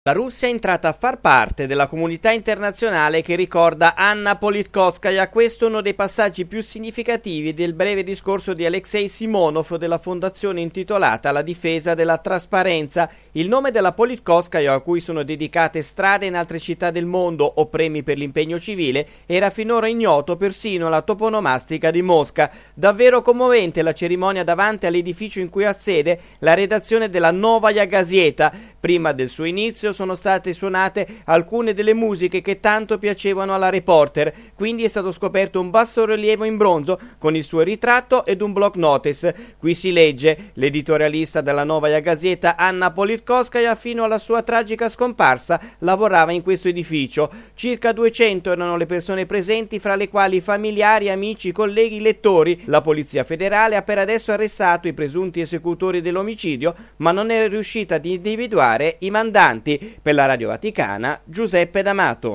La Russia è entrata a far parte della comunità internazionale che ricorda Anna Politkovskaja. Questo è uno dei passaggi più significativi del breve discorso di Alexei Simonov della fondazione intitolata La difesa della trasparenza. Il nome della Politkovskaja, a cui sono dedicate strade in altre città del mondo o premi per l'impegno civile, era finora ignoto persino alla toponomastica di Mosca. Davvero commovente la cerimonia davanti all'edificio in cui ha sede la redazione della Novaya Gazeta. Prima del suo inizio sono state suonate alcune delle musiche che tanto piacevano alla reporter, quindi è stato scoperto un bassorilievo in bronzo con il suo ritratto ed un block notice. Qui si legge: l'editorialista della Novaya Gazeta Anna Politkovskaja fino alla sua tragica scomparsa lavorava in questo edificio. Circa 200 erano le persone presenti, fra le quali familiari, amici, colleghi, lettori. La Polizia Federale ha per adesso arrestato i presunti esecutori dell'omicidio, ma non è riuscita ad individuare i mandanti. Per la Radio Vaticana, Giuseppe D'Amato.